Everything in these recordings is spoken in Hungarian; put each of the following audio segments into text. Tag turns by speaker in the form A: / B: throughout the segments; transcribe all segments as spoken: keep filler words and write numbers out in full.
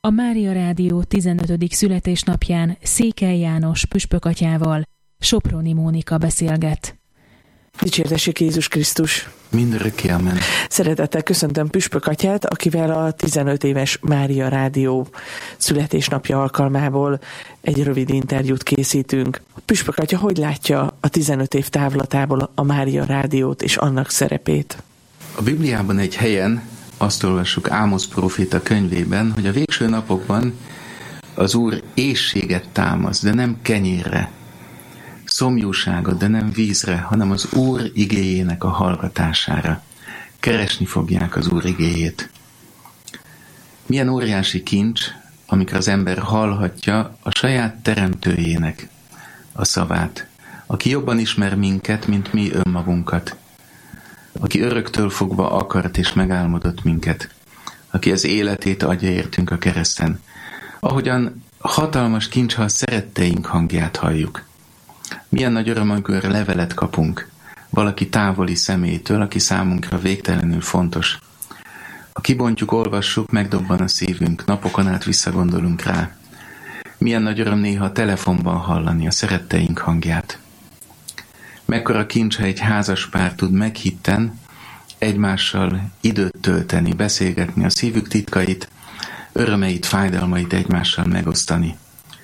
A: A Mária Rádió tizenötödik születésnapján Székely János püspökatyával Soproni Mónika beszélget.
B: Dicsértessék Jézus Krisztus!
C: Mindörökké, amen.
B: Szeretettel köszöntöm püspökatyát, akivel a tizenöt éves Mária Rádió születésnapja alkalmából egy rövid interjút készítünk. Püspökatya, hogy látja a tizenöt év távlatából a Mária Rádiót és annak szerepét?
C: A Bibliában egy helyen azt olvassuk Ámosz próféta könyvében, hogy a végső napokban az Úr éhséget támaszt, de nem kenyérre, szomjúságot, de nem vízre, hanem az Úr igéjének a hallgatására. Keresni fogják az Úr igéjét. Milyen óriási kincs, amikor az ember hallhatja a saját teremtőjének a szavát, aki jobban ismer minket, mint mi önmagunkat, aki öröktől fogva akart és megálmodott minket, aki az életét adja értünk a kereszten. Ahogyan hatalmas kincs, ha a szeretteink hangját halljuk. Milyen nagy öröm, amikor levelet kapunk valaki távoli személytől, aki számunkra végtelenül fontos. Ha kibontjuk, olvassuk, megdobban a szívünk, napokon át visszagondolunk rá. Milyen nagy öröm néha a telefonban hallani a szeretteink hangját. Mekkora kincs, ha egy házas pár tud meghitten egymással időt tölteni, beszélgetni, a szívük titkait, örömeit, fájdalmait egymással megosztani.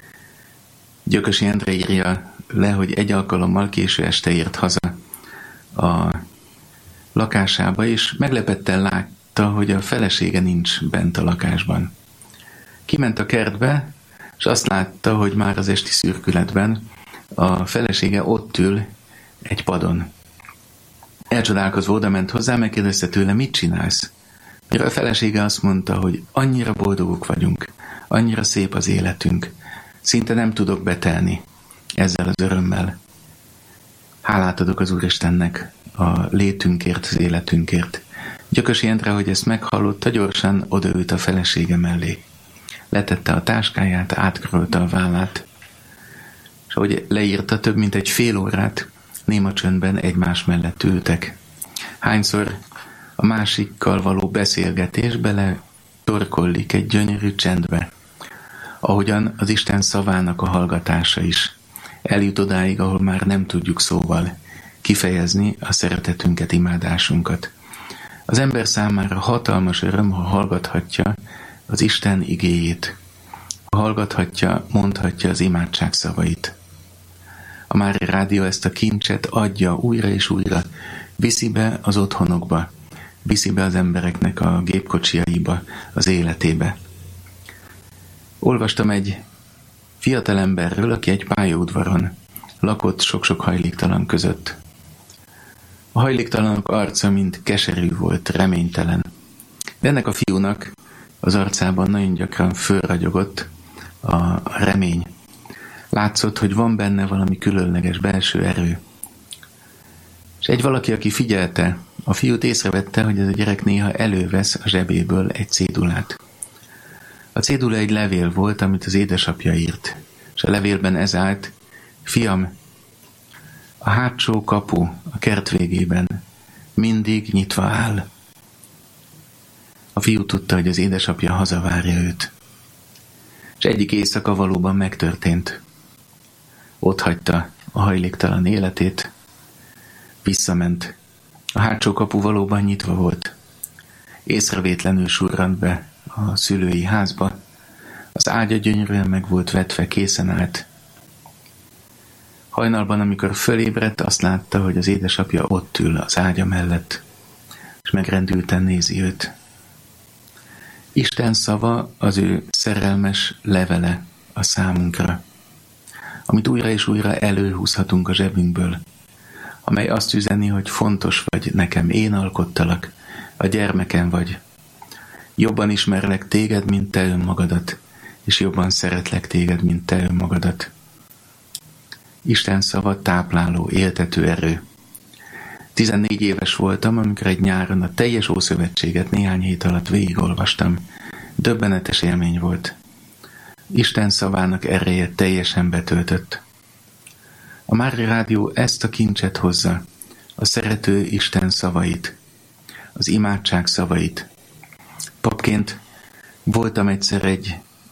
C: Gyökösi Endre írja le, hogy egy alkalommal késő este ért haza a lakásába, és meglepetten látta, hogy a felesége nincs bent a lakásban. Kiment a kertbe, és azt látta, hogy már az esti szürkületben a felesége ott ül egy padon. Elcsodálkozva oda ment hozzá, megkérdezte tőle, mit csinálsz? Mire a felesége azt mondta, hogy annyira boldogok vagyunk, annyira szép az életünk, szinte nem tudok betelni ezzel az örömmel. Hálát adok az Úristennek a létünkért, az életünkért. Gyökösi Endre, hogy ezt meghallotta, gyorsan odaült a felesége mellé. Letette a táskáját, átkarolta a vállát, és ahogy leírta, több mint egy fél órát néma csöndben egymás mellett ültek. Hányszor a másikkal való beszélgetés bele torkollik egy gyönyörű csendbe, ahogyan az Isten szavának a hallgatása is eljut odáig, ahol már nem tudjuk szóval kifejezni a szeretetünket, imádásunkat. Az ember számára hatalmas öröm, ha hallgathatja az Isten igéjét, ha hallgathatja, mondhatja az imádság szavait. A Mária Rádió ezt a kincset adja újra és újra, viszi be az otthonokba, viszi be az embereknek a gépkocsiaiba, az életébe. Olvastam egy fiatalemberről, aki egy pályaudvaron lakott sok-sok hajléktalan között. A hajléktalanok arca mind keserű volt, reménytelen. De ennek a fiúnak az arcában nagyon gyakran fölragyogott a remény. Látszott, hogy van benne valami különleges belső erő. És egy valaki, aki figyelte a fiút, észrevette, hogy ez a gyerek néha elővesz a zsebéből egy cédulát. A cédula egy levél volt, amit az édesapja írt, és a levélben ez állt: fiam, a hátsó kapu a kert végében mindig nyitva áll. A fiú tudta, hogy az édesapja hazavárja őt. És egyik éjszaka valóban megtörtént. Ott hagyta a hajléktalan életét, visszament. A hátsó kapu valóban nyitva volt. Észrevétlenül surrant be a szülői házba. Az ágya gyönyörűen meg volt vetve, készen állt. Hajnalban, amikor fölébredt, azt látta, hogy az édesapja ott ül az ágya mellett, és megrendülten nézi őt. Isten szava az ő szerelmes levele a számunkra, amit újra és újra előhúzhatunk a zsebünkből, amely azt üzeni, hogy fontos vagy nekem, én alkottalak, a gyermekem vagy. Jobban ismerlek téged, mint te önmagadat, és jobban szeretlek téged, mint te önmagadat. Isten szava tápláló, éltető erő. Tizennégy éves voltam, amikor egy nyáron a teljes Ószövetséget néhány hét alatt végigolvastam. Döbbenetes élmény volt. Isten szavának ereje teljesen betöltött. A Mária Rádió ezt a kincset hozza, a szerető Isten szavait, az imádság szavait. Papként voltam egyszer egy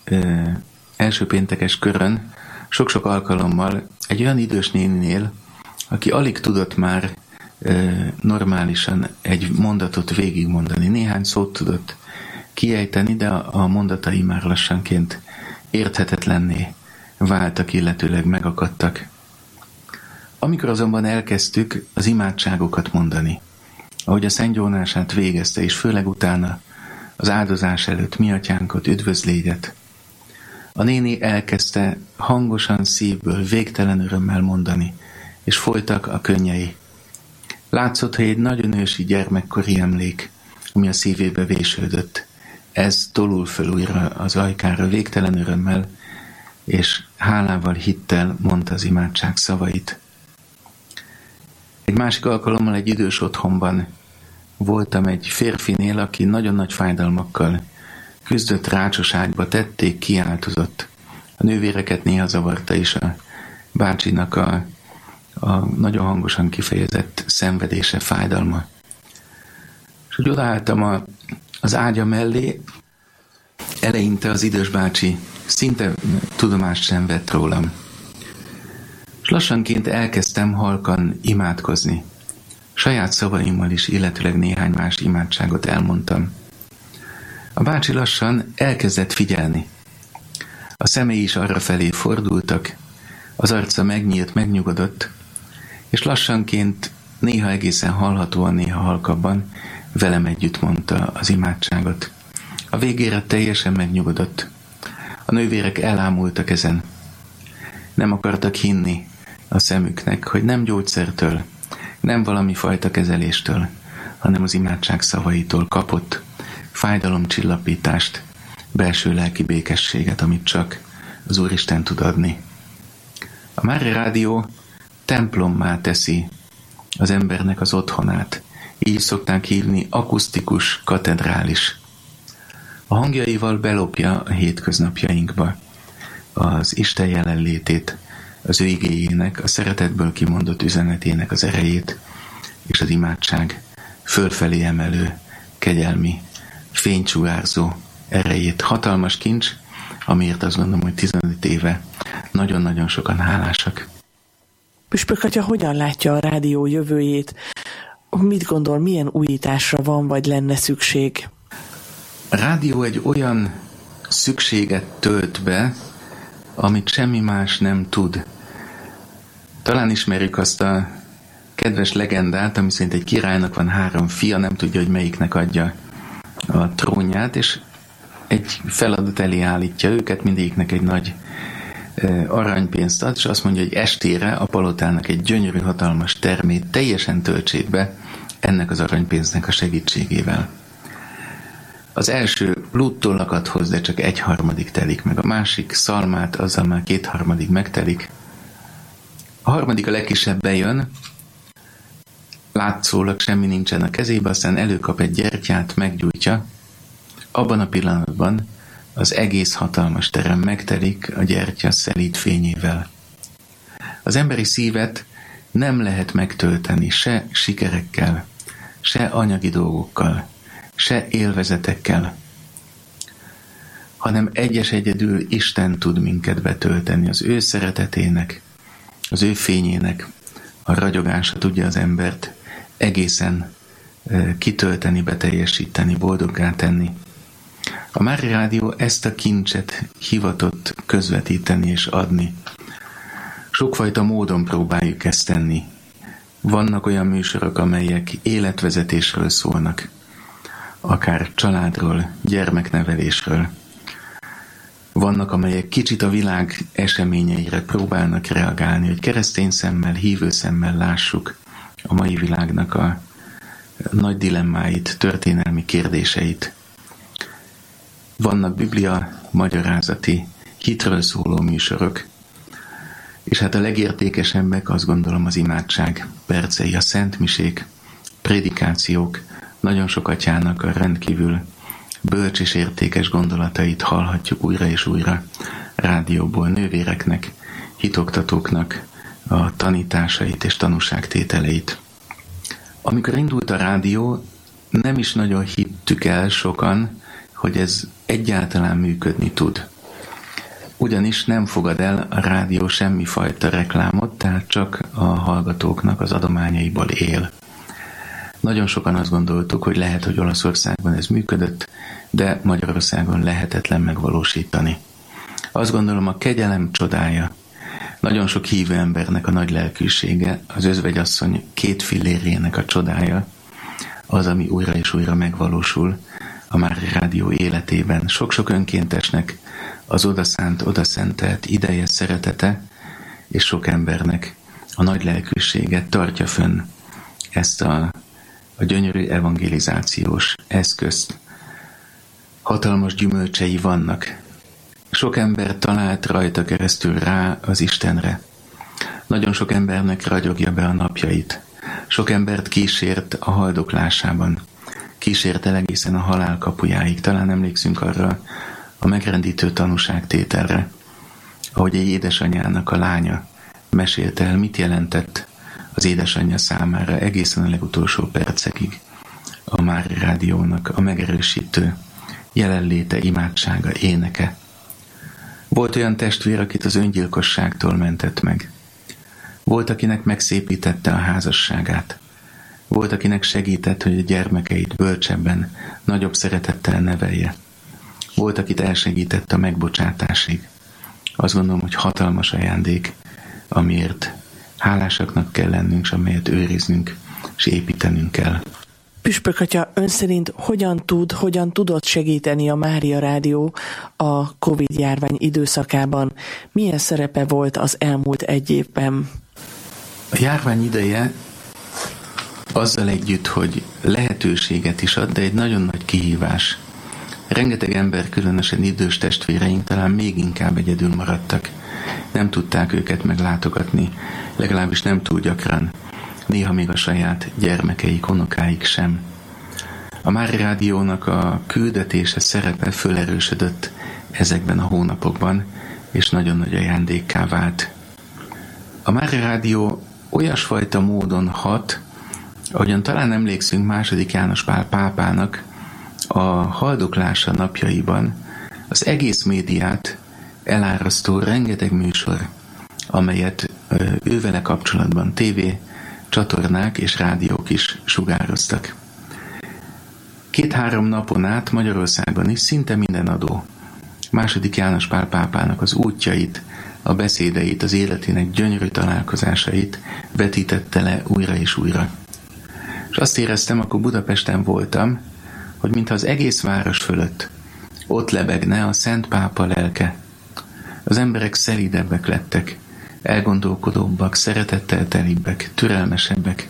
C: ö, első péntekes körön sok-sok alkalommal egy olyan idős néninél, aki alig tudott már ö, normálisan egy mondatot végigmondani. Néhány szót tudott kiejteni, de a, a mondatai már lassanként érthetetlenné váltak, illetőleg megakadtak. Amikor azonban elkezdtük az imádságokat mondani, ahogy a szentgyónását végezte, és főleg utána az áldozás előtt mi atyánkot, üdvözlégyet, a néni elkezdte hangosan szívből, végtelen örömmel mondani, és folytak a könnyei. Látszott, hogy egy nagyon ősi gyermekkori emlék, ami a szívébe vésődött. Ez tolul föl újra az ajkára végtelen örömmel, és hálával, hittel mondta az imádság szavait. Egy másik alkalommal egy idős otthonban voltam egy férfinél, aki nagyon nagy fájdalmakkal küzdött, rácsos ágyba tették, kiáltozott. A nővéreket néha zavarta is a bácsinak a, a nagyon hangosan kifejezett szenvedése, fájdalma. És úgy odaálltam a, az ágya mellé, eleinte az idős bácsi szinte tudomást sem vett rólam. És lassanként elkezdtem halkan imádkozni. Saját szavaimmal is, illetőleg néhány más imádságot elmondtam. A bácsi lassan elkezdett figyelni. A szemei is arra felé fordultak, az arca megnyílt, megnyugodott, és lassanként, néha egészen hallhatóan, néha halkabban velem együtt mondta az imádságot. A végére teljesen megnyugodott. A nővérek elámultak ezen. Nem akartak hinni a szemüknek, hogy nem gyógyszertől, nem valami fajta kezeléstől, hanem az imádság szavaitól kapott fájdalomcsillapítást, belső lelki békességet, amit csak az Úristen tud adni. A Mária Rádió templommá teszi az embernek az otthonát. Így szokták hívni akusztikus katedrális. A hangjaival belopja a hétköznapjainkba az Isten jelenlétét, az ő igéjének, a szeretetből kimondott üzenetének az erejét, és az imádság fölfelé emelő, kegyelmi, fénycsugárzó erejét. Hatalmas kincs, amiért azt gondolom, hogy tizenöt éve nagyon-nagyon sokan hálásak.
B: Püspök atya hogyan látja a rádió jövőjét? Mit gondol, milyen újításra van, vagy lenne szükség?
C: A rádió egy olyan szükséget tölt be, amit semmi más nem tud. Talán ismerjük azt a kedves legendát, ami szerint egy királynak van három fia, nem tudja, hogy melyiknek adja a trónját, és egy feladat elé állítja őket, mindegyiknek egy nagy aranypénzt ad, és azt mondja, hogy estére a palotának egy gyönyörű, hatalmas termét teljesen töltsék be ennek az aranypénznek a segítségével. Az első lúttollakat hoz, de csak egy harmadik telik meg. A másik szalmát, azzal már két harmadik megtelik. A harmadik, a legkisebb bejön, látszólag semmi nincsen a kezébe, aztán előkap egy gyertyát, meggyújtja. Abban a pillanatban az egész hatalmas terem megtelik a gyertya szelíd fényével. Az emberi szívet nem lehet megtölteni se sikerekkel, se anyagi dolgokkal, se élvezetekkel, hanem egyes egyedül Isten tud minket betölteni. Az ő szeretetének, az ő fényének a ragyogása tudja az embert egészen kitölteni, beteljesíteni, boldoggá tenni. A Mária Rádió ezt a kincset hivatott közvetíteni és adni. Sokfajta módon próbáljuk ezt tenni. Vannak olyan műsorok, amelyek életvezetésről szólnak, akár családról, gyermeknevelésről. Vannak, amelyek kicsit a világ eseményeire próbálnak reagálni, hogy keresztény szemmel, hívő szemmel lássuk a mai világnak a nagy dilemmáit, történelmi kérdéseit. Vannak biblia magyarázati, hitről szóló műsorok, és hát a legértékesebbek, azt gondolom, az imádság percei, a szentmisék, prédikációk, nagyon sok atyának a rendkívül bölcs és értékes gondolatait hallhatjuk újra és újra rádióból, nővéreknek, hitoktatóknak a tanításait és tanúságtételeit. Amikor indult a rádió, nem is nagyon hittük el sokan, hogy ez egyáltalán működni tud. ugyanis nem fogad el a rádió semmifajta reklámot, tehát csak a hallgatóknak az adományaiból él. Nagyon sokan azt gondoltuk, hogy lehet, hogy Olaszországban ez működött, de Magyarországon lehetetlen megvalósítani. Azt gondolom, a kegyelem csodája, nagyon sok hívő embernek a nagy lelkűsége, az özvegyasszony két fillérének a csodája, az, ami újra és újra megvalósul a Mária Rádió életében. Sok-sok önkéntesnek az odaszánt, odaszentelt ideje, szeretete, és sok embernek a nagy lelkűséget tartja fönn ezt a, a gyönyörű evangelizációs eszközt. Hatalmas gyümölcsei vannak. Sok ember talált rajta keresztül rá az Istenre. Nagyon sok embernek ragyogja be a napjait. Sok embert kísért a haldoklásában. Kísért el egészen a halál kapujáig. Talán emlékszünk arra a megrendítő tanúságtételre, ahogy egy édesanyjának a lánya mesélte el, mit jelentett az édesanyja számára egészen a legutolsó percekig a Mária Rádiónak a megerősítő jelenléte, imádsága, éneke. Volt olyan testvér, akit az öngyilkosságtól mentett meg. Volt, akinek megszépítette a házasságát. Volt, akinek segített, hogy a gyermekeit bölcsebben, nagyobb szeretettel nevelje. Volt, akit elsegített a megbocsátásig. Azt gondolom, hogy hatalmas ajándék, amiért hálásaknak kell lennünk, és amelyet őriznünk, és építenünk kell.
B: Püspök atya, ön szerint hogyan tud, hogyan tudott segíteni a Mária Rádió a Covid-járvány időszakában? Milyen szerepe volt az elmúlt egy évben?
C: A járvány ideje azzal együtt, hogy lehetőséget is ad, de egy nagyon nagy kihívás. Rengeteg ember, különösen idős testvéreink talán még inkább egyedül maradtak. Nem tudták őket meglátogatni, legalábbis nem túl gyakran. Néha még a saját gyermekeik, unokáik sem. A Mária Rádiónak a küldetése, szerepe fölerősödött ezekben a hónapokban, és nagyon nagy ajándékká vált. A Mária Rádió olyasfajta módon hat, ahogyan talán emlékszünk második János Pál pápának a haldoklása napjaiban az egész médiát elárasztó rengeteg műsor, amelyet ővele kapcsolatban tévé csatornák és rádiók is sugároztak. Két-három napon át Magyarországon is szinte minden adó második János Pál pápának az útjait, a beszédeit, az életének gyönyörű találkozásait vetítette le újra és újra. És azt éreztem, akkor Budapesten voltam, hogy mintha az egész város fölött ott lebegne a Szent Pápa lelke. Az emberek szelidebbek lettek, elgondolkodóbbak, szeretettel telibbek, türelmesebbek.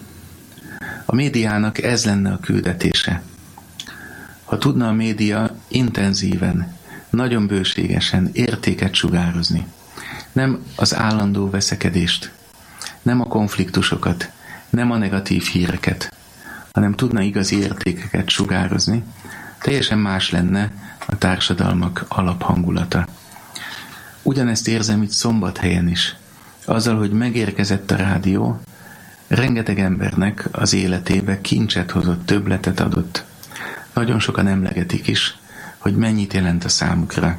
C: A médiának ez lenne a küldetése. Ha tudna a média intenzíven, nagyon bőségesen értéket sugározni, nem az állandó veszekedést, nem a konfliktusokat, nem a negatív híreket, hanem tudna igazi értékeket sugározni, teljesen más lenne a társadalmak alaphangulata. Ugyanezt érzem itt Szombathelyen is. Azzal, hogy megérkezett a rádió, rengeteg embernek az életébe kincset hozott, többletet adott. Nagyon sokan emlegetik is, hogy mennyit jelent a számukra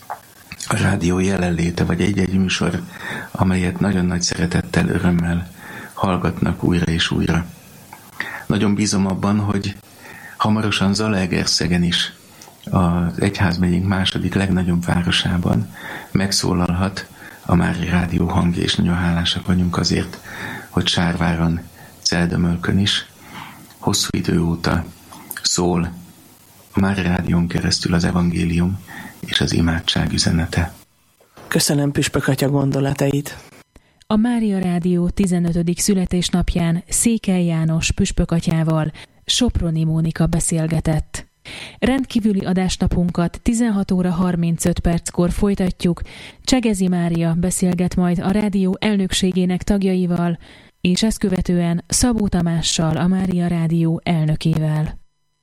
C: a rádió jelenléte, vagy egy-egy műsor, amelyet nagyon nagy szeretettel, örömmel hallgatnak újra és újra. Nagyon bízom abban, hogy hamarosan Zalaegerszegen is, az egyházmegyénk második legnagyobb városában megszólalhat a Mária Rádió hangja, és nagyon hálásak vagyunk azért, hogy Sárváron, Celdömölkön is hosszú idő óta szól a Mária Rádión keresztül az evangélium és az imádság üzenete.
B: Köszönöm püspök atya gondolatait.
A: A Mária Rádió tizenötödik születésnapján Székely János püspök atyával Soproni Mónika beszélgetett. Rendkívüli adásnapunkat tizenhat óra harmincöt perckor folytatjuk. Csegezi Mária beszélget majd a rádió elnökségének tagjaival, és ezt követően Szabó Tamással, a Mária Rádió elnökével.